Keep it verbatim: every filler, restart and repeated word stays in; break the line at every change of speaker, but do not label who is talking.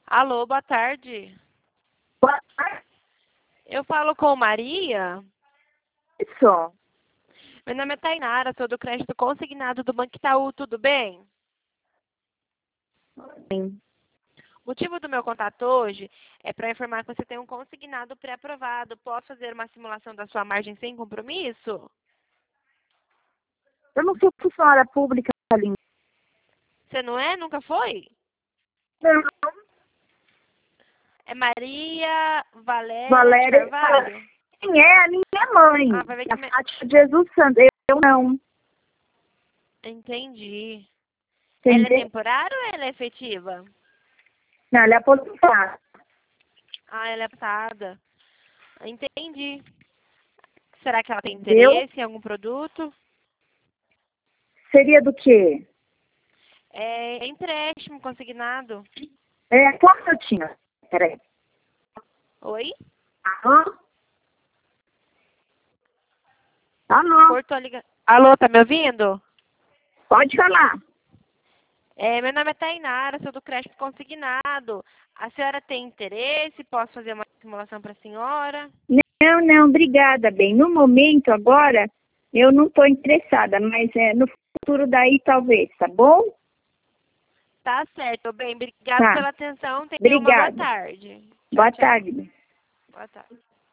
Alô, boa tarde.
Boa tarde.
Eu falo com Maria.
Isso.
Meu nome é Tainara, sou do crédito consignado do Banco Itaú, tudo bem?
Sim.
O motivo do meu contato hoje é para informar que você tem um consignado pré-aprovado. Posso fazer uma simulação da sua margem sem compromisso?
Eu não sou funcionária pública, linda.
Você não é? Nunca foi?
Não.
É Maria Valéria de
Valéria.
Carvalho?
Quem é a minha mãe?
Ah, vai ver que...
A
me-
Fátima de Jesus Santo. Eu, eu não.
Entendi. Ela é
Entendeu?
temporária ou ela é efetiva?
Não, ela é aposentada.
Ah, ela é passada. Entendi. Será que ela tem
Entendeu?
interesse em algum produto?
Seria do quê?
É empréstimo consignado.
É, quanto eu tinha? Peraí.
Oi?
Alô? Alô?
Cortou a ligação. Alô, tá me ouvindo?
Pode falar.
É, meu nome é Tainara, sou do crédito consignado. A senhora tem interesse? Posso fazer uma simulação para a senhora?
Não, não, obrigada, bem. No momento, agora, eu não estou interessada, mas é, no futuro daí talvez, tá bom?
Tá certo, bem. Obrigada
Tá.
pela atenção. Tenha uma boa
Obrigada.
tarde. Tchau,
Boa
tchau.
tarde.
Boa tarde.